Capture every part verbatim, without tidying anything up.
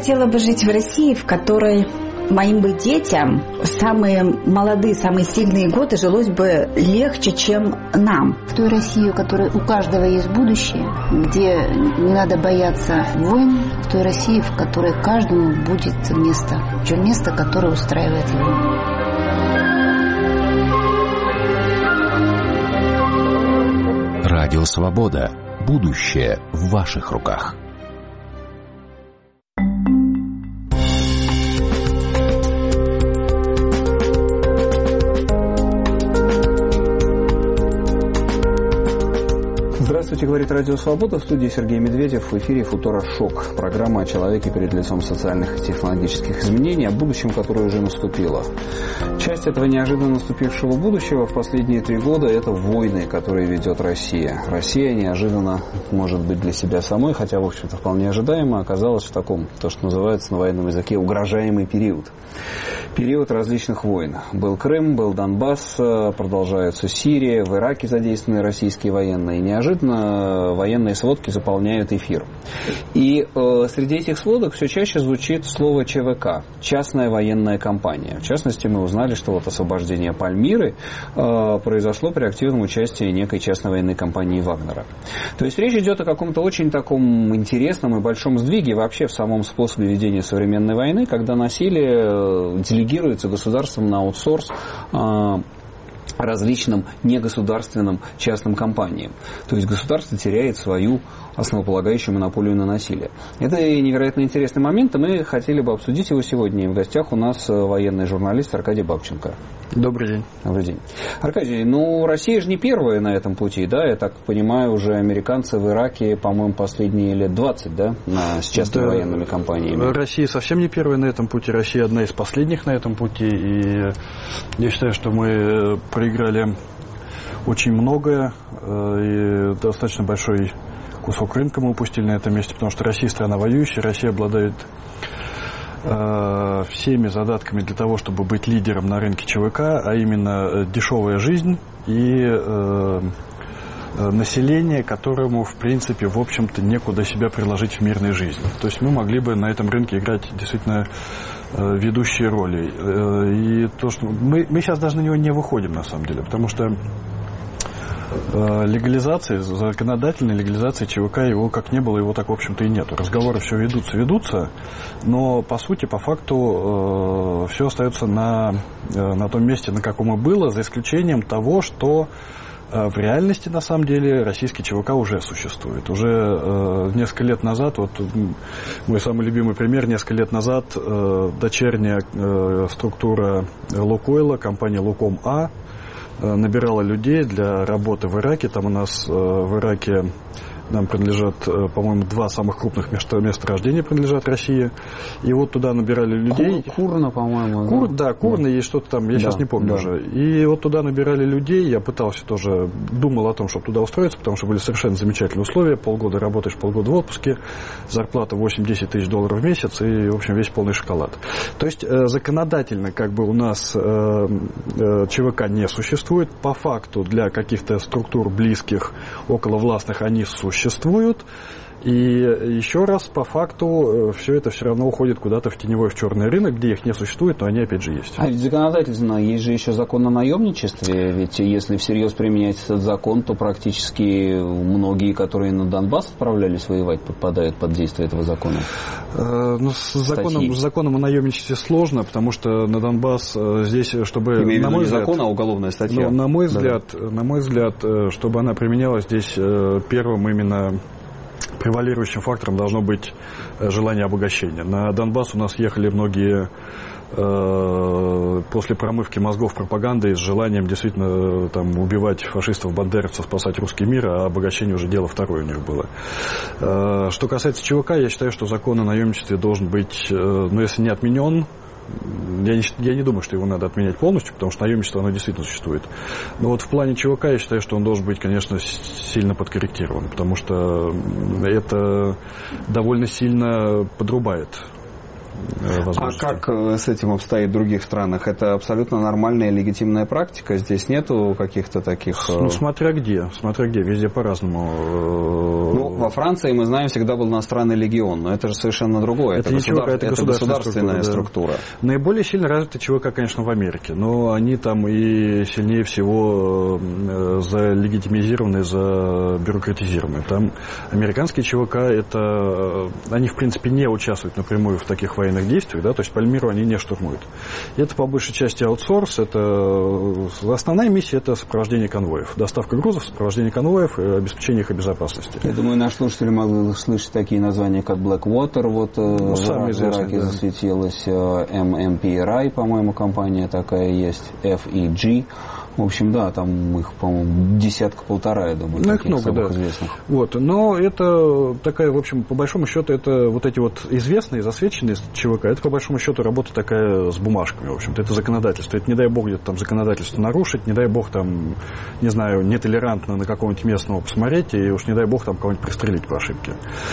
хотела бы жить в России, в которой моим бы детям в самые молодые, самые сильные годы жилось бы легче, чем нам. В той России, в которой у каждого есть будущее, где не надо бояться войн, в той России, в которой каждому будет место, то место, которое устраивает его. Радио Свобода. Будущее в ваших руках. Здравствуйте, говорит Радио Свобода. В студии Сергей Медведев. В эфире «Футурошок». Программа о человеке перед лицом социальных и технологических изменений, о будущем, которое уже наступило. Часть этого неожиданно наступившего будущего в последние три года – это войны, которые ведет Россия. Россия неожиданно, может быть, для себя самой, хотя, в общем-то, вполне ожидаемо, оказалась в таком, то, что называется на военном языке, угрожаемый период. Период различных войн. Был Крым, был Донбасс, продолжается Сирия, в Ираке задействованы российские военные. Неожиданно военные сводки заполняют эфир. И э, среди этих сводок все чаще звучит слово ЧВК – частная военная компания. В частности, мы узнали, что вот освобождение Пальмиры э, произошло при активном участии некой частной военной компании Вагнера. То есть речь идет о каком-то очень таком интересном и большом сдвиге вообще в самом способе ведения современной войны, когда насилие делегируется государством на аутсорс э, различным негосударственным частным компаниям. То есть государство теряет свою основополагающую монополию на насилие. Это невероятно интересный момент, и мы хотели бы обсудить его сегодня. И в гостях у нас военный журналист Аркадий Бабченко. Добрый день. Добрый день. Аркадий, ну, Россия же не первая на этом пути, да? Я так понимаю, уже американцы в Ираке, по-моему, последние лет двадцать, да, на, с частными да, военными компаниями. Россия совсем не первая на этом пути. Россия одна из последних на этом пути. И я считаю, что мы проиграли очень многое, и достаточно большой кусок рынка мы упустили на этом месте, потому что Россия страна воюющая, Россия обладает э, всеми задатками для того, чтобы быть лидером на рынке ЧВК, а именно дешевая жизнь и э, население, которому, в принципе, в общем-то, некуда себя приложить в мирной жизни. То есть мы могли бы на этом рынке играть действительно э, ведущие роли. Э, и то, что мы, мы сейчас даже на него не выходим, на самом деле, потому что легализации, законодательной легализации ЧВК его как не было, его так, в общем-то, и нету. Разговоры все ведутся, ведутся, но, по сути, по факту, э, все остается на, на том месте, на каком и было, за исключением того, что э, в реальности, на самом деле, российский ЧВК уже существует. Уже э, несколько лет назад, вот мой самый любимый пример, несколько лет назад э, дочерняя э, структура Лукойла, компания Луком-А, набирала людей для работы в Ираке. Там у нас э, в Ираке нам принадлежат, э, по-моему, два самых крупных места, месторождения принадлежат России. И вот туда набирали людей. Кур, Курна, по-моему. Кур, да, да Курна, да. Есть что-то там, я да, сейчас не помню да. уже. И вот туда набирали людей. Я пытался тоже, думал о том, чтобы туда устроиться, потому что были совершенно замечательные условия. Полгода работаешь, полгода в отпуске. Зарплата восемь-десять тысяч долларов в месяц. И, в общем, весь полный шоколад. То есть, э, законодательно, как бы у нас э, э, ЧВК не существует. По факту, для каких-то структур близких, околовластных, они существуют. существуют. И еще раз, по факту, все это все равно уходит куда-то в теневой, в черный рынок, где их не существует, но они опять же есть. А ведь законодательно есть же еще закон о наемничестве, ведь если всерьез применять этот закон, то практически многие, которые на Донбасс отправлялись воевать, подпадают под действие этого закона. Э, ну, с законом, с законом о наемничестве сложно, потому что на Донбасс здесь, чтобы... Имею в виду на мой не взгляд, закон, а уголовная статья. Ну, на мой взгляд, да. на мой взгляд, чтобы она применялась здесь первым именно... превалирующим фактором должно быть желание обогащения. На Донбасс у нас ехали многие э, после промывки мозгов пропагандой с желанием действительно там, убивать фашистов, бандеровцев, спасать русский мир, а обогащение уже дело второе у них было. Э, что касается ЧВК, я считаю, что закон о наемничестве должен быть, э, ну, если не отменен, Я не, я не думаю, что его надо отменять полностью, потому что наемничество, оно действительно существует. Но вот в плане ЧВК я считаю, что он должен быть, конечно, сильно подкорректирован, потому что это довольно сильно подрубает возможностей. А как с этим обстоит в других странах? Это абсолютно нормальная легитимная практика? Здесь нету каких-то таких... Ну, смотря где. Смотря где. Везде по-разному. Ну, во Франции, мы знаем, всегда был иностранный легион, но это же совершенно другое. Это, это, государ... это, это государственная структура. структура. Да. Наиболее сильно развита ЧВК, конечно, в Америке. Но они там и сильнее всего залегитимизированы, забюрократизированы. Там американские ЧВК, это... Они, в принципе, не участвуют напрямую в таких военных действиях, да, то есть Пальмиру они не штурмуют. И это по большей части аутсорс, это основная миссия — это сопровождение конвоев, доставка грузов, сопровождение конвоев и обеспечение их безопасности. Я думаю, наши слушатели могли слышать такие названия, как Blackwater, вот ну, в Ираке да. засветилась, эм эм пи эр ай, по-моему, компания такая есть, эф и джи. В общем, да, там их, по-моему, десятка-полтора, я думаю, ну, таких много, самых да. известных. Вот, но это такая, в общем, по большому счету, это вот эти вот известные, засвеченные ЧВК, это, по большому счету, работа такая с бумажками, в общем-то, это законодательство. Это, не дай бог, где-то там законодательство нарушить, не дай бог, там, не знаю, нетолерантно на какого-нибудь местного посмотреть, и уж не дай бог, там, кого-нибудь пристрелить по ошибке.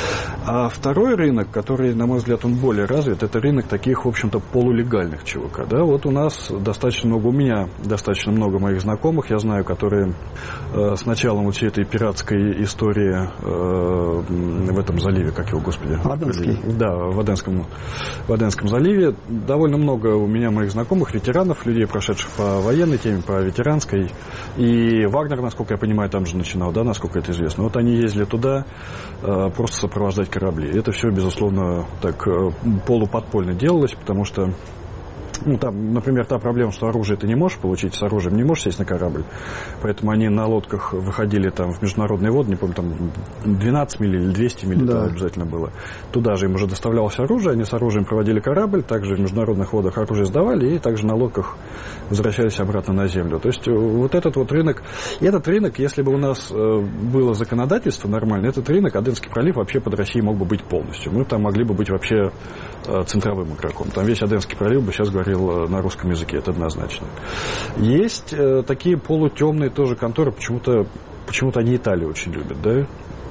А второй рынок, который, на мой взгляд, он более развит, это рынок таких, в общем-то, полулегальных ЧВК, да, вот у нас достаточно много, у меня достаточно много моих знакомых, я знаю, которые э, с началом вот всей этой пиратской истории э, в этом заливе, как его, господи? Аденский. Да, в Аденском, в Аденском заливе. Довольно много у меня моих знакомых, ветеранов, людей, прошедших по военной теме, по ветеранской. И Вагнер, насколько я понимаю, там же начинал, да, насколько это известно. Вот они ездили туда э, просто сопровождать корабли. И это все, безусловно, так э, полуподпольно делалось, потому что ну, там, например, та проблема, что оружие ты не можешь получить, с оружием не можешь сесть на корабль. Поэтому они на лодках выходили там в международные воды, не помню, там двенадцать миль или двести миль, да. обязательно было. Туда же им уже доставлялось оружие, они с оружием проводили корабль, также в международных водах оружие сдавали и также на лодках возвращались обратно на землю. То есть вот этот вот рынок, и этот рынок, если бы у нас было законодательство нормальное, этот рынок, Аденский пролив вообще под Россией мог бы быть полностью. Мы там могли бы быть вообще центровым игроком. Там весь Аденский пролив бы сейчас говорил на русском языке, это однозначно. Есть э, такие полутемные тоже конторы, почему-то, почему-то они Италию очень любят, да?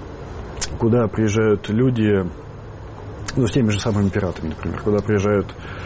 Куда приезжают люди, ну, с теми же самыми пиратами, например, куда приезжают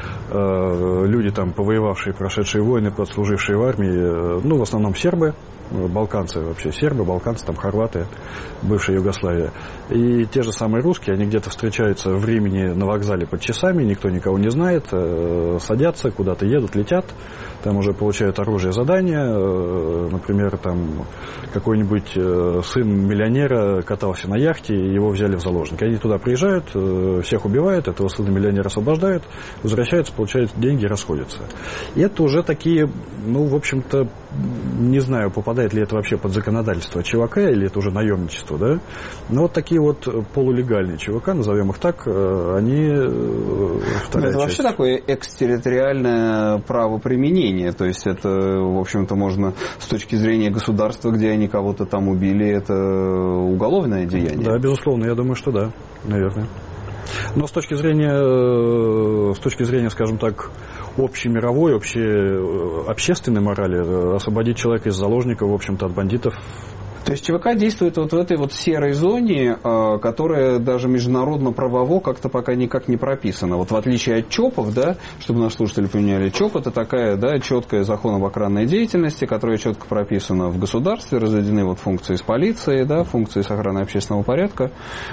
э, люди, там, повоевавшие, прошедшие войны, подслужившие в армии, э, ну, в основном сербы, балканцы вообще, сербы, балканцы, там, хорваты, бывшая Югославия. И те же самые русские, они где-то встречаются в Римени на вокзале под часами, никто никого не знает, э, садятся, куда-то едут, летят, там уже получают оружие, задания, э, например, там какой-нибудь э, сын миллионера катался на яхте, его взяли в заложники. Они туда приезжают, э, всех убивают, этого сына миллионера освобождают, возвращаются, получают деньги, расходятся. И это уже такие, ну, в общем-то, не знаю, попадает ли это вообще под законодательство ЧВК или это уже наемничество, да? Но вот такие вот полулегальные ЧВК, назовем их так, они вторая это часть. Вообще такое экстерриториальное правоприменение, то есть это, в общем-то, можно с точки зрения государства, где они кого-то там убили, это уголовное деяние. Да, безусловно, я думаю, что да, наверное. Но с точки зрения, с точки зрения, скажем так, общемировой, общей, общественной морали, освободить человека из заложников, в общем-то, от бандитов. То есть ЧВК действует вот в этой вот серой зоне, которая даже международно-правово как-то пока никак не прописана. Вот в отличие от ЧОПов, да, чтобы наши слушатели поняли, ЧОП — это такая, да, четкая закон об охранной деятельности, которая четко прописана в государстве, разведены вот функции с полицией, да, функции с охраной общественного порядка.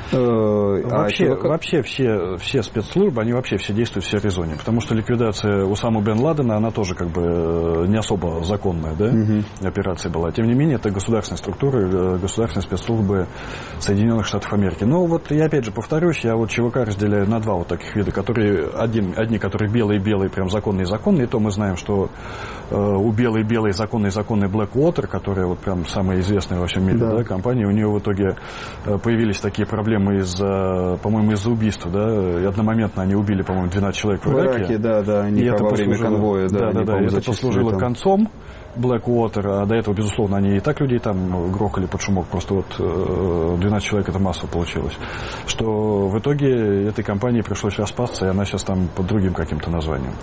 Вообще, а ЧВК... вообще все, все спецслужбы, они вообще все действуют в серой зоне, потому что ликвидация Усамы бен Ладена, она тоже как бы не особо законная, да, угу. операция была. Тем не менее, это государственная структура, государственные спецслужбы Соединенных Штатов Америки. Но вот я опять же повторюсь, я вот ЧВК разделяю на два вот таких вида, которые один, одни, которые белые-белые, прям законные-законные, и то мы знаем, что э, у белой-белой законной-законной Blackwater, которая вот прям самая известная во всем мире, да. Да, компания, у нее в итоге появились такие проблемы из-за, по-моему, из-за убийства, да, и одномоментно они убили, по-моему, двенадцать человек в Ираке. В Ираке, да, да, они и во это время конвоя, да, да, да, да, это послужило там. концом Blackwater, а до этого, безусловно, они и так людей там грохали под шумок, просто вот двенадцать человек это массово получилось, что в итоге этой компании пришлось распасться, и она сейчас там под другим каким-то названием.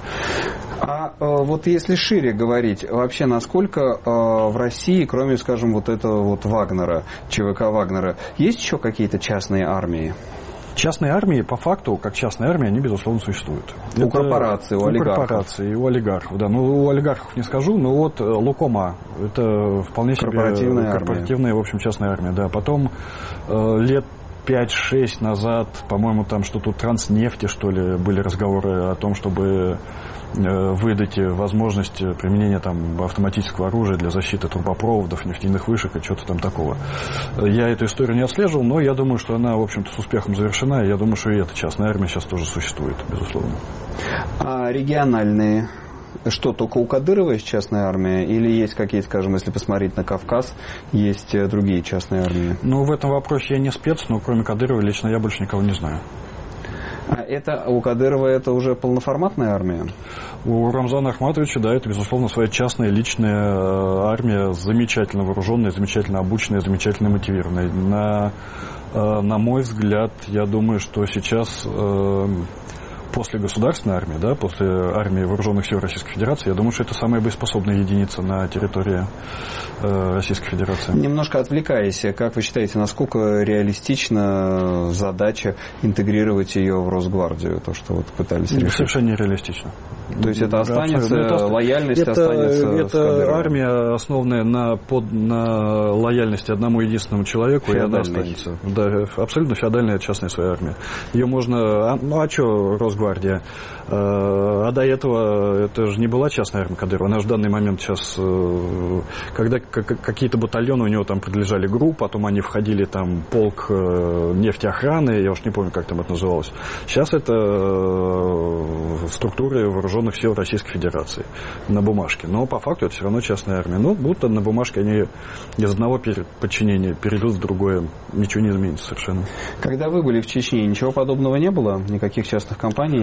А вот если шире говорить, вообще насколько в России, кроме, скажем, вот этого вот Вагнера, ЧВК Вагнера, есть еще какие-то частные армии? Частные армии, по факту, как частные армии, они, безусловно, существуют. У это, корпораций, у, у олигархов. У корпораций, у олигархов, да. Ну, у олигархов не скажу, но вот Лукома, это вполне себе корпоративная, корпоративная в общем, частная армия, да. Потом э, лет пять-шесть назад, по-моему, там что-то у Транснефти, что ли, были разговоры о том, чтобы выдать возможность применения там автоматического оружия для защиты трубопроводов, нефтяных вышек и что-то там такого. Я эту историю не отслеживал, но я думаю, что она, в общем-то, с успехом завершена, и я думаю, что и эта частная армия сейчас тоже существует, безусловно. А региональные? Что, только у Кадырова есть частная армия? Или есть какие-то, скажем, если посмотреть на Кавказ, есть другие частные армии? Ну, в этом вопросе я не спец, но кроме Кадырова лично я больше никого не знаю. А это у Кадырова это уже полноформатная армия? У Рамзана Ахматовича, да, это, безусловно, своя частная личная армия, замечательно вооруженная, замечательно обученная, замечательно мотивированная. На, на мой взгляд, я думаю, что сейчас после государственной армии, да, после армии вооруженных сил Российской Федерации, я думаю, что это самая боеспособная единица на территории э, Российской Федерации. Немножко отвлекаясь, как вы считаете, насколько реалистична задача интегрировать ее в Росгвардию, то, что вот пытались решить? Совершенно нереалистично. То есть это останется, да, это, лояльность это, останется это армия, основанная на, под, на лояльности одному единственному человеку, и она останется. Да, абсолютно феодальная частная своя армия. Ее можно... Ну, а что Росгвардия? А до этого это же не была частная армия Кадырова. Она же в данный момент сейчас... Когда какие-то батальоны у него там принадлежали ГРУ, потом они входили там полк нефтеохраны, я уж не помню, как там это называлось. Сейчас это структуры вооруженных сил Российской Федерации на бумажке. Но по факту это все равно частная армия. Ну, будто на бумажке они из одного подчинения перейдут в другое. Ничего не изменится совершенно. Когда вы были в Чечне, ничего подобного не было? Никаких частных компаний?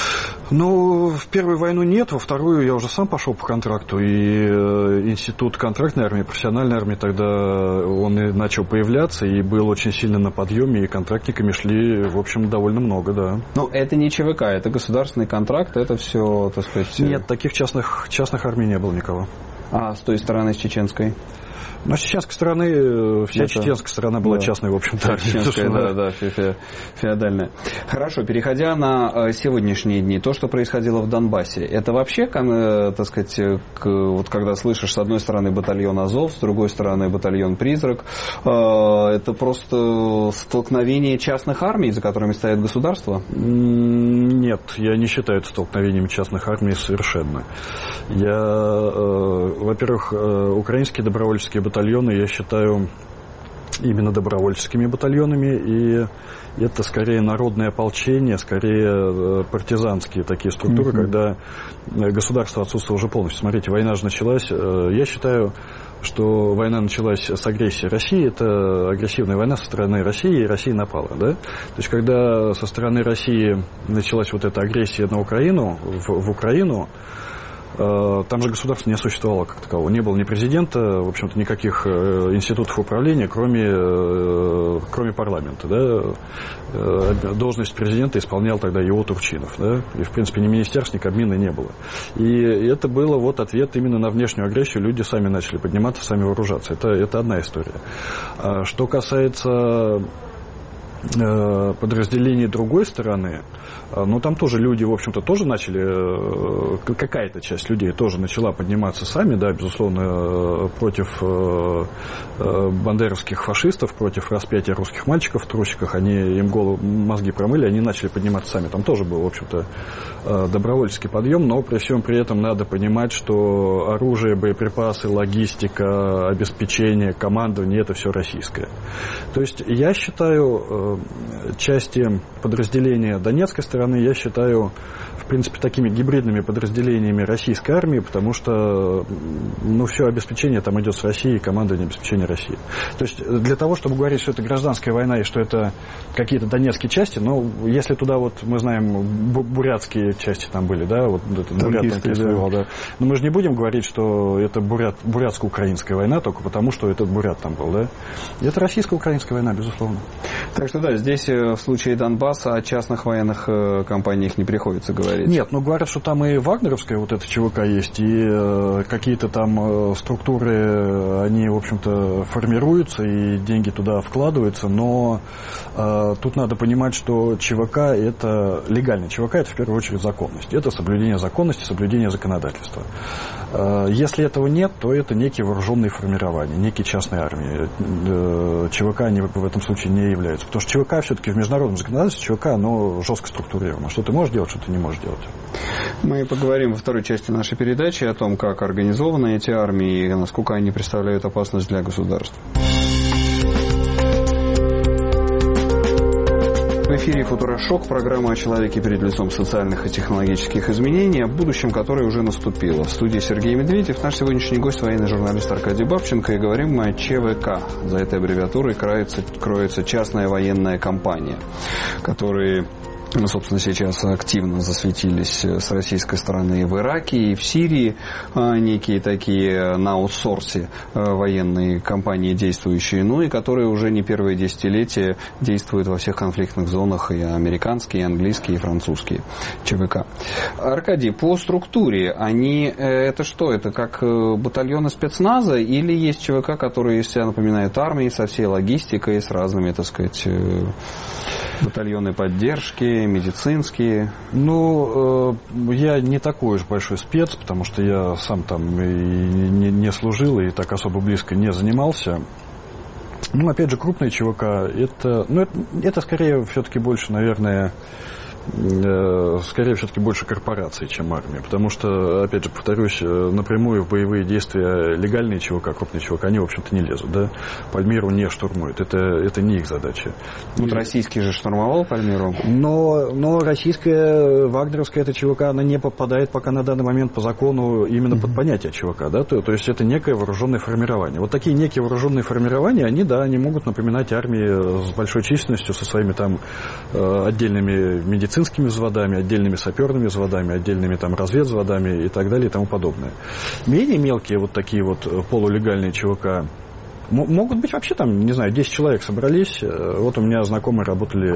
Ну, в первую войну нет, во вторую я уже сам пошел по контракту, и институт контрактной армии, профессиональной армии тогда он и начал появляться, и был очень сильно на подъеме, и контрактниками шли, в общем, довольно много, да. Ну, это не ЧВК, это государственный контракт, это все, так сказать... Нет, таких частных, частных армий не было никого. А с той стороны, с чеченской? Но с чеченской стороны, вся это... чеченская сторона была да. частной, в общем-то. Чеченская, да, да, фе- феодальная. Хорошо, переходя на сегодняшние дни, то, что происходило в Донбассе, это вообще, так сказать, вот когда слышишь с одной стороны батальон Азов, с другой стороны батальон Призрак, это просто столкновение частных армий, за которыми стоит государство? Нет, я не считаю это столкновением частных армий совершенно. Я, во-первых, украинские добровольческие батальоны я считаю именно добровольческими батальонами, и это скорее народное ополчение, скорее партизанские такие структуры, mm-hmm. когда государство отсутствовало уже полностью. Смотрите, война же началась, я считаю, что война началась с агрессии России, это агрессивная война со стороны России, и Россия напала, да? То есть, когда со стороны России началась вот эта агрессия на Украину, в, в Украину, там же государства не существовало как такового. Не было ни президента, в общем-то, никаких институтов управления, кроме, кроме парламента. Да? Должность президента исполнял тогда его Турчинов. Да? И, в принципе, ни министерств, ни Кабмина не было. И это было вот ответ именно на внешнюю агрессию. Люди сами начали подниматься, сами вооружаться. Это, это одна история. А что касается подразделений другой стороны, но там тоже люди, в общем-то, тоже начали, какая-то часть людей тоже начала подниматься сами, да, безусловно, против бандеровских фашистов, против распятия русских мальчиков в трусиках, они им голову, мозги промыли, они начали подниматься сами. Там тоже был, в общем-то, добровольческий подъем, но при всем при этом надо понимать, что оружие, боеприпасы, логистика, обеспечение, командование – это все российское. То есть я считаю, части подразделения Донецкой стороны, я считаю, в принципе, такими гибридными подразделениями российской армии, потому что, ну, все обеспечение там идет с России, командование обеспечения России. То есть для того, чтобы говорить, что это гражданская война и что это какие-то донецкие части, ну, если туда вот, мы знаем, бурятские части там были, да, вот бурят там пересвоевал, да. Но мы же не будем говорить, что это бурят, бурятско-украинская война только потому, что этот бурят там был, да. Это российско-украинская война, безусловно. Так что что да, здесь в случае Донбасса о частных военных компаниях не приходится говорить. Нет, но говорят, что там и вагнеровская вот эта ЧВК есть, и какие-то там структуры, они, в общем-то, формируются, и деньги туда вкладываются, но э, тут надо понимать, что ЧВК – это легальный ЧВК, это в первую очередь законность. Это соблюдение законности, соблюдение законодательства. Э, если этого нет, то это некие вооруженные формирования, некие частные армии. Э, ЧВК они в этом случае не являются. Потому что ЧВК все-таки в международном законодательстве, ЧВК, оно жестко структурировано. Что ты можешь делать, что ты не можешь делать. Мы поговорим во второй части нашей передачи о том, как организованы эти армии и насколько они представляют опасность для государства. В эфире «Футурошок», программа о человеке перед лицом социальных и технологических изменений, о будущем, которое уже наступило. В студии Сергей Медведев, наш сегодняшний гость, военный журналист Аркадий Бабченко, и говорим мы о ЧВК. За этой аббревиатурой кроется, кроется частная военная компания, которые... Мы, собственно, сейчас активно засветились с российской стороны в Ираке и в Сирии. Некие такие на аутсорсе военные компании действующие, ну и которые уже не первое десятилетие действуют во всех конфликтных зонах, и американские, и английские, и французские ЧВК. Аркадий, по структуре они это что? Это как батальоны спецназа или есть ЧВК, которые из себя напоминают армии со всей логистикой, с разными, так сказать, батальоны поддержки, медицинские? Ну, э, я не такой уж большой спец, потому что я сам там и не, не служил, и так особо близко не занимался. Ну, опять же, крупные ЧВК, это, ну, это, это скорее все-таки больше, наверное, скорее все-таки больше корпорации, чем армия. Потому что, опять же, повторюсь, напрямую в боевые действия легальные ЧВК, крупные ЧВК, они, в общем-то, не лезут. Да? Пальмиру не штурмуют. Это, это не их задача. Вот и... российский же штурмовал Пальмиру. Но, но российская, вагнеровская эта ЧВК, она не попадает пока на данный момент по закону именно mm-hmm. под понятие ЧВК. Да? То, то есть это некое вооруженное формирование. Вот такие некие вооруженные формирования, они, да, они могут напоминать армии с большой численностью, со своими там отдельными медицинскими взводами, отдельными саперными взводами, отдельными там разведвзводами и так далее и тому подобное. Менее мелкие вот такие вот полулегальные ЧВК могут быть вообще там, не знаю, десять человек собрались. Вот у меня знакомые работали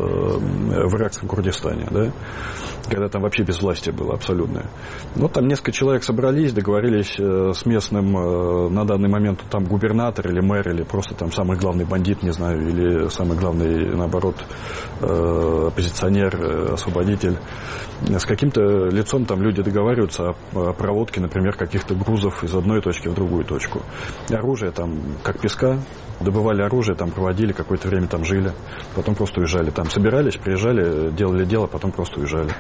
в иракском Курдистане, да, когда там вообще безвластие было абсолютное. Вот там несколько человек собрались, договорились с местным на данный момент там губернатор или мэр, или просто там самый главный бандит, не знаю, или самый главный, наоборот, оппозиционер, освободитель. С каким-то лицом там люди договариваются о проводке, например, каких-то грузов из одной точки в другую точку. Оружие там как песка, добывали оружие, там проводили, какое-то время там жили, потом просто уезжали. Там собирались, приезжали, делали дело, потом просто уезжали.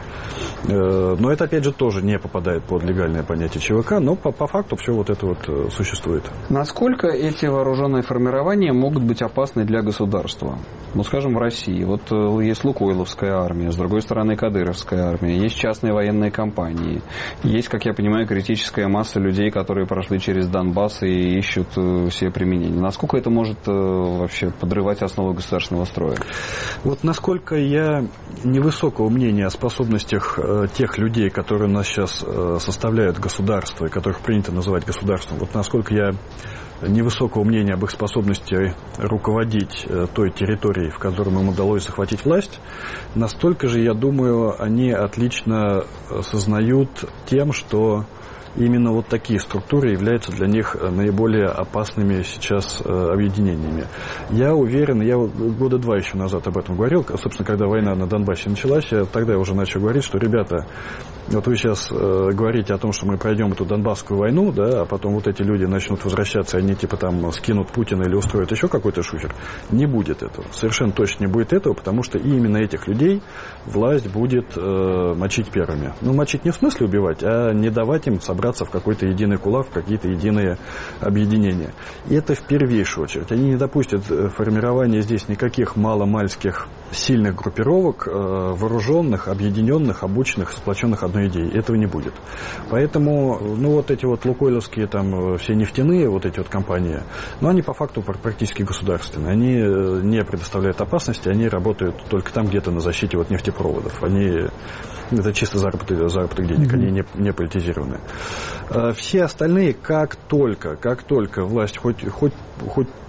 Но это, опять же, тоже не попадает под легальное понятие ЧВК, но по, по факту все вот это вот существует. Насколько эти вооруженные формирования могут быть опасны для государства? Ну, скажем, в России. Вот есть Лукойловская армия, с другой стороны Кадыровская армия, есть частные военные компании, есть, как я понимаю, критическая масса людей, которые прошли через Донбасс и ищут себе применение. Насколько это может вообще подрывать основы государственного строя? Вот насколько я невысокого мнения о способностях тех людей, которые у нас сейчас составляют государство, и которых принято называть государством, вот насколько я невысокого мнения об их способности руководить той территорией, в которой им удалось захватить власть, настолько же, я думаю, они отлично сознают тем, что именно вот такие структуры являются для них наиболее опасными сейчас объединениями. Я уверен, я года два еще назад об этом говорил, собственно, когда война на Донбассе началась, я тогда уже начал говорить, что, ребята, вот вы сейчас э, говорите о том, что мы пройдем эту Донбасскую войну, да, а потом вот эти люди начнут возвращаться, они типа там скинут Путина или устроят еще какой-то шухер. Не будет этого. Совершенно точно не будет этого, потому что именно этих людей власть будет э, мочить первыми. Ну, мочить не в смысле убивать, а не давать им собраться в какой-то единый кулак, в какие-то единые объединения. И это в первейшую очередь. Они не допустят формирования здесь никаких маломальских сильных группировок, э, вооруженных, объединенных, обученных, сплоченных одной идеей. Этого не будет. Поэтому, ну, вот эти вот лукойловские там все нефтяные вот эти вот компании, ну, они по факту практически государственные. Они не предоставляют опасности, они работают только там где-то на защите вот нефтепроводов. Они... Это чисто заработок, заработок денег, mm-hmm. они не, не политизированы. Все остальные, как только, как только власть хоть, хоть, хоть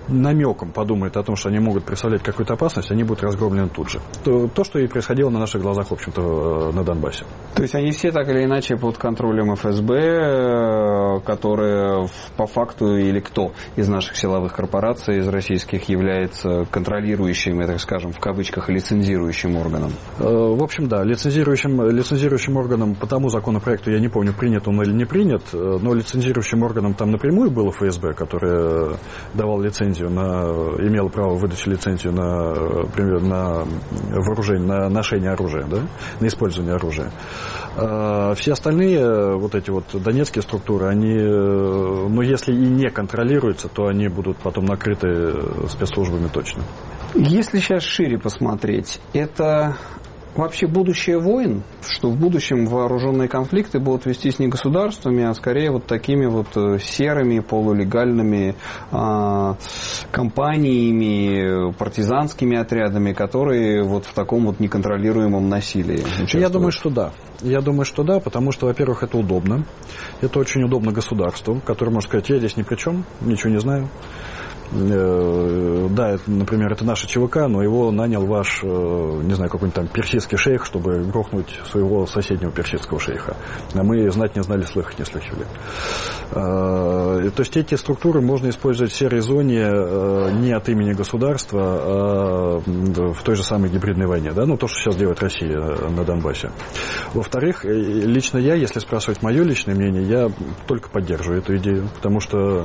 намеком подумает о том, что они могут представлять какую-то опасность, они будут разгромлены тут же. То, то, что и происходило на наших глазах, в общем-то, на Донбассе. То есть они все так или иначе под контролем эф эс бэ, которые по факту или кто из наших силовых корпораций, из российских, является контролирующим, так скажем, в кавычках, лицензирующим органом? В общем, да, лицензирующим, лицензирующим органом по тому законопроекту, я не помню, принят он или не принят, но лицензирующим органом там напрямую был эф эс бэ, который давал лицензию, на, имел право выдачи лицензию на, на вооружение, на ношение оружия, да, на использование оружия. А все остальные вот эти вот донецкие структуры, они, ну, если и не контролируются, то они будут потом накрыты спецслужбами точно. Если сейчас шире посмотреть, это вообще будущее войн, что в будущем вооруженные конфликты будут вестись не государствами, а скорее вот такими вот серыми, полулегальными а, компаниями, партизанскими отрядами, которые вот в таком вот неконтролируемом насилии участвуют. Я думаю, что да. Я думаю, что да, потому что, во-первых, это удобно. Это очень удобно государству, которое может сказать, я здесь ни при чем, ничего не знаю. Да, это, например, это наша ЧВК, но его нанял ваш, не знаю, какой-нибудь там персидский шейх, чтобы грохнуть своего соседнего персидского шейха. А мы знать не знали, слыхать не слыхивали. То есть эти структуры можно использовать в серой зоне не от имени государства, а в той же самой гибридной войне. Да? Ну, то, что сейчас делает Россия на Донбассе. Во-вторых, лично я, если спрашивать мое личное мнение, я только поддерживаю эту идею, потому что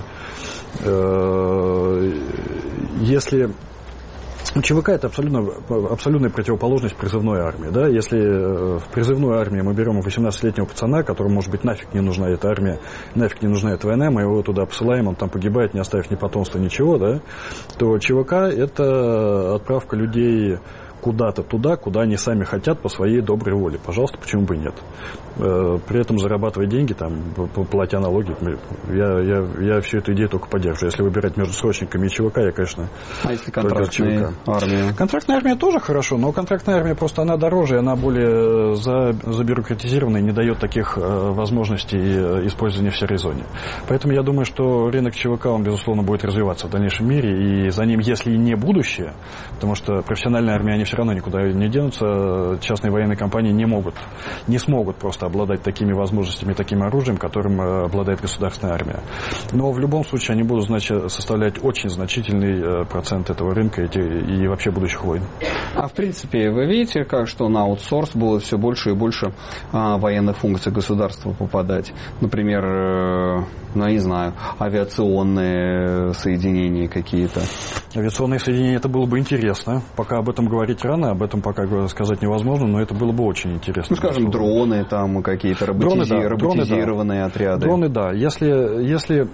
если ЧВК это абсолютно, абсолютная противоположность призывной армии. Да? Если в призывную армию мы берем восемнадцатилетнего пацана, которому, может быть, нафиг не нужна эта армия, нафиг не нужна эта война, мы его туда посылаем, он там погибает, не оставив ни потомства, ничего, да? То ЧВК это отправка людей куда-то туда, куда они сами хотят по своей доброй воле. Пожалуйста, почему бы и нет? При этом зарабатывать деньги, там, платя налоги, я, я, я всю эту идею только поддерживаю. Если выбирать между срочниками и ЧВК, я, конечно, а если контрактная армия? Контрактная армия тоже хорошо, но контрактная армия просто она дороже, она более забюрократизирована и не дает таких возможностей использования в серой зоне. Поэтому я думаю, что рынок ЧВК, он, безусловно, будет развиваться в дальнейшем мире, и за ним, если и не будущее, потому что профессиональная армия, они все равно никуда не денутся, частные военные компании не могут, не смогут просто обладать такими возможностями, таким оружием, которым обладает государственная армия. Но в любом случае они будут, значит, составлять очень значительный процент этого рынка и, и вообще будущих войн. А в принципе, вы видите, как что на аутсорс будет все больше и больше а, военных функций государства попадать? Например, э, ну, не знаю, авиационные соединения какие-то. Авиационные соединения, это было бы интересно. Пока об этом говорить рано, об этом пока сказать невозможно, но это было бы очень интересно. Ну, скажем, дроны, там какие-то роботизи... дроны, да, роботизированные дроны, отряды. Дроны, да. Если, если,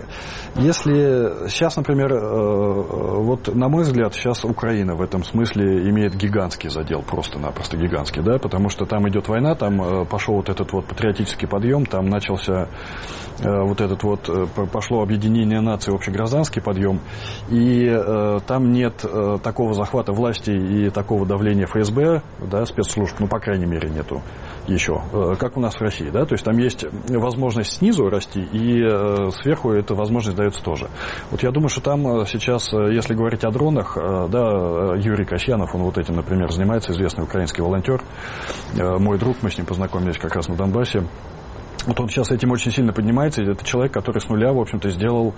если сейчас, например, вот на мой взгляд, сейчас Украина в этом смысле имеет гигантский задел, просто-напросто гигантский, да, потому что там идет война, там пошел вот этот вот патриотический подъем, там начался вот этот вот, пошло объединение наций, общегражданский подъем, и э, там нет э, такого захвата власти и такого давления эф эс бэ, да, спецслужб, ну, по крайней мере, нету еще, э, как у нас в России, да, то есть там есть возможность снизу расти, и э, сверху эта возможность дается тоже. Вот я думаю, что там сейчас, если говорить о дронах, э, да, Юрий Касьянов, он вот этим, например, занимается, известный украинский волонтер, э, мой друг, мы с ним познакомились как раз на Донбассе. Вот он сейчас этим очень сильно поднимается, и это человек, который с нуля, в общем-то, сделал,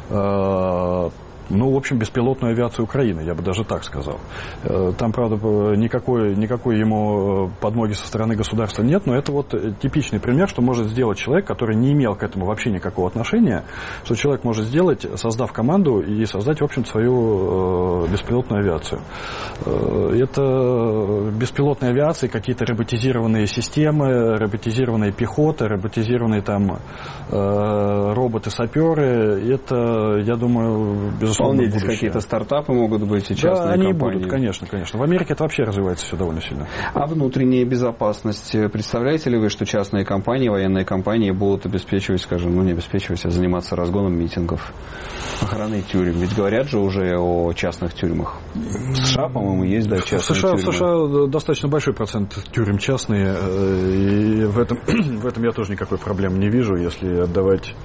э, ну, в общем, беспилотную авиацию Украины, я бы даже так сказал. Э, там, правда, никакой, никакой ему подмоги со стороны государства нет, но это вот типичный пример, что может сделать человек, который не имел к этому вообще никакого отношения, что человек может сделать, создав команду и создать, в общем, свою э, беспилотную авиацию. Э, это беспилотные авиации, какие-то роботизированные системы, роботизированная пехота, роботизированные там э, роботы-саперы. Это, я думаю, безусловно, вполне здесь какие-то стартапы могут быть и частные да, они компании. Будут, конечно, конечно. В Америке это вообще развивается все довольно сильно. А внутренняя безопасность? Представляете ли вы, что частные компании, военные компании будут обеспечивать, скажем, ну не обеспечивать, а заниматься разгоном митингов, охраной тюрем? Ведь говорят же уже о частных тюрьмах. В США, по-моему, есть, да, частные в США, тюрьмы. В США достаточно большой процент тюрем частные, и в этом, в этом я тоже никакой проблемы не вижу, если отдавать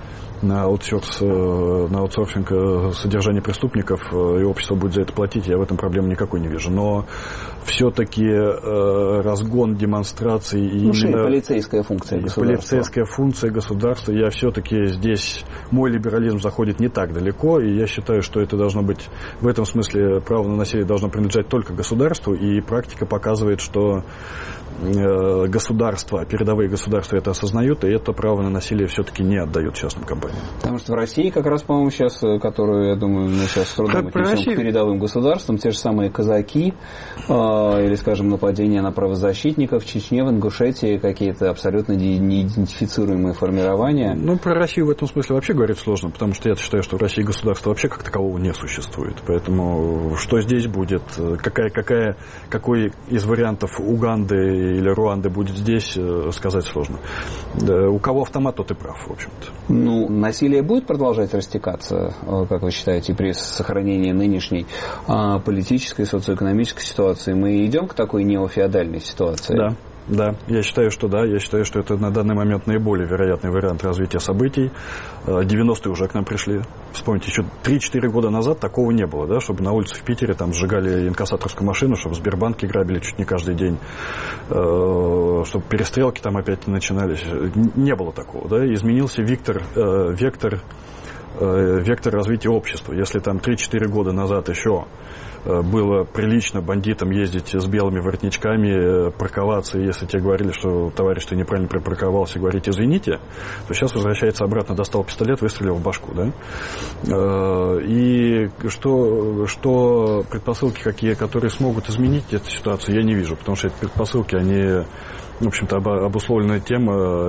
на аутсорс, на аутсорсинг содержания преступников, и общество будет за это платить, я в этом проблемы никакой не вижу. Но все-таки э, разгон демонстраций и ну, именно полицейская функция государства. Полицейская функция государства, я все-таки здесь, мой либерализм заходит не так далеко, и я считаю, что это должно быть, в этом смысле право на насилие должно принадлежать только государству, и практика показывает, что э, государства, передовые государства это осознают, и это право на насилие все-таки не отдают частным компаниям. Потому что в России как раз, по-моему, сейчас, которую, я думаю, мы сейчас с трудом отнесем к передовым государствам, те же самые казаки, э, или, скажем, нападения на правозащитников в Чечне, в Ингушетии, какие-то абсолютно неидентифицируемые формирования. Ну, про Россию в этом смысле вообще говорить сложно, потому что я считаю, что в России государства вообще как такового не существует. Поэтому что здесь будет, какая, какая, какой из вариантов Уганды или Руанды будет здесь, сказать сложно. Да, у кого автомат, тот и прав, в общем-то. Ну, насилие будет продолжать растекаться, как вы считаете, при сохранении нынешней политической, социоэкономической ситуации? Мы идем к такой неофеодальной ситуации? Да. Да, я считаю, что да. Я считаю, что это на данный момент наиболее вероятный вариант развития событий. девяностые уже к нам пришли. Вспомните, еще три-четыре года назад такого не было, да, чтобы на улице в Питере там сжигали инкассаторскую машину, чтобы Сбербанки грабили чуть не каждый день, чтобы перестрелки там опять не начинались. Не было такого, да. Изменился вектор, вектор, вектор развития общества. Если там три-четыре года назад еще было прилично бандитам ездить с белыми воротничками, парковаться, и если тебе говорили, что товарищ, ты неправильно припарковался, говорить извините, то сейчас возвращается обратно, достал пистолет, выстрелил в башку, да? И что, что предпосылки какие, которые смогут изменить эту ситуацию, я не вижу, потому что эти предпосылки, они, в общем-то, обусловлены тем,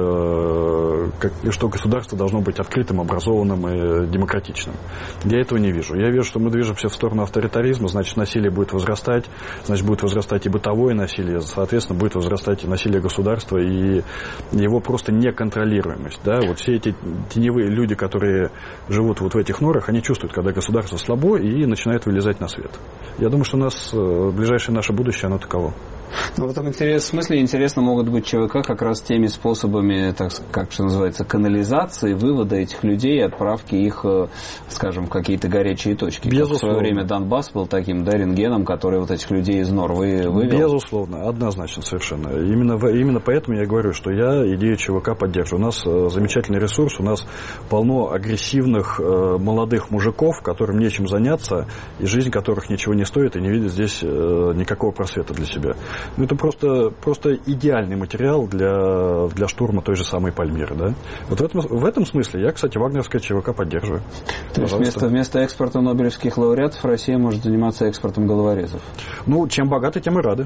что государство должно быть открытым, образованным и демократичным. Я этого не вижу. Я вижу, что мы движемся в сторону авторитаризма, значит, насилие будет возрастать, значит, будет возрастать и бытовое насилие, соответственно, будет возрастать и насилие государства, и его просто неконтролируемость. Да? Вот все эти теневые люди, которые живут вот в этих норах, они чувствуют, когда государство слабо, и начинают вылезать на свет. Я думаю, что у нас ближайшее наше будущее, оно таково. Ну, в этом смысле интересно могут быть ЧВК как раз теми способами, так как что называется, канализации, вывода этих людей, отправки их, скажем, в какие-то горячие точки. Безусловно. В свое время Донбасс был таким, да, рентгеном, который вот этих людей из нор вы, вывел. Безусловно, однозначно совершенно. Именно, именно поэтому я говорю, что я идею ЧВК поддерживаю. У нас замечательный ресурс, у нас полно агрессивных молодых мужиков, которым нечем заняться, и жизнь которых ничего не стоит, и не видят здесь никакого просвета для себя. Ну, это просто, просто идеальный материал для, для штурма той же самой Пальмиры, да? Вот в этом, в этом смысле я, кстати, вагнерское ЧВК поддерживаю. То есть вместо, вместо экспорта нобелевских лауреатов Россия может заниматься экспортом головорезов? Ну, чем богаты, тем и рады.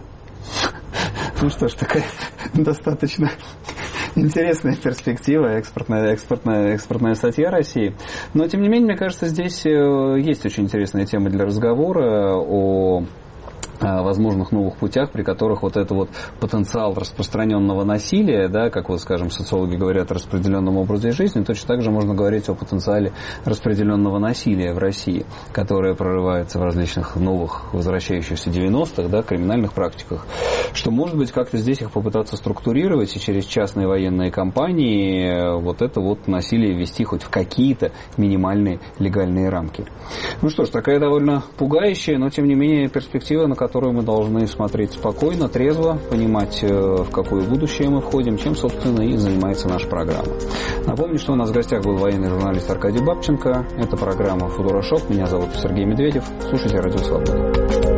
Ну что ж, такая достаточно интересная перспектива, экспортная, экспортная, экспортная статья России. Но, тем не менее, мне кажется, здесь есть очень интересная тема для разговора о возможных новых путях, при которых вот это вот потенциал распространенного насилия, да, как вот, скажем, социологи говорят о распределенном образе жизни, точно так же можно говорить о потенциале распределенного насилия в России, которое прорывается в различных новых, возвращающихся девяностых, да, криминальных практиках, что, может быть, как-то здесь их попытаться структурировать и через частные военные компании вот это вот насилие ввести хоть в какие-то минимальные легальные рамки. Ну что ж, такая довольно пугающая, но, тем не менее, перспектива, на которую мы должны смотреть спокойно, трезво, понимать, в какое будущее мы входим, чем, собственно, и занимается наша программа. Напомню, что у нас в гостях был военный журналист Аркадий Бабченко. Это программа «Футурошок». Меня зовут Сергей Медведев. Слушайте «Радио Свобода».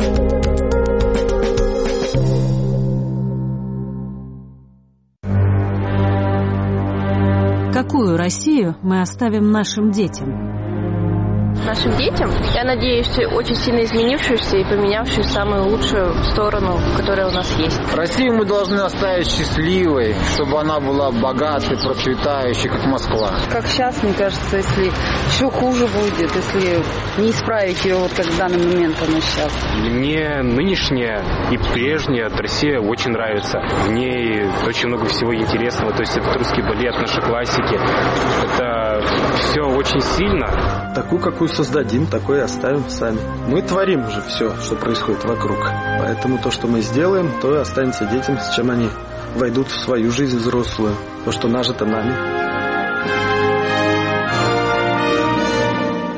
Какую Россию мы оставим нашим детям? Нашим детям, я надеюсь, очень сильно изменившуюся и поменявшую самую лучшую сторону, которая у нас есть. Россию мы должны оставить счастливой, чтобы она была богатой, процветающей, как Москва. Как сейчас, мне кажется, если еще хуже будет, если не исправить ее, вот как в данный момент она сейчас. Мне нынешняя и прежняя Россия очень нравится. В ней очень много всего интересного. То есть это русский балет, наши классики. Это все очень сильно. Такую, какую создадим, такой и оставим сами. Мы творим уже все, что происходит вокруг. Поэтому то, что мы сделаем, то и останется детям, с чем они войдут в свою жизнь взрослую. То, что нажито нами.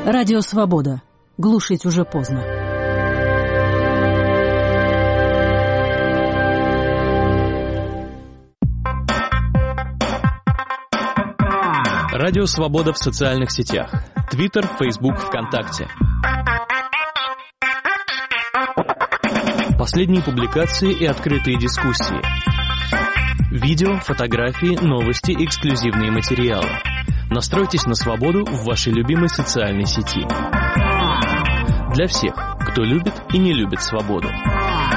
Радио «Свобода». Глушить уже поздно. Радио «Свобода» в социальных сетях. Твиттер, Фейсбук, ВКонтакте. Последние публикации и открытые дискуссии. Видео, фотографии, новости, эксклюзивные материалы. Настройтесь на свободу в вашей любимой социальной сети. Для всех, кто любит и не любит свободу.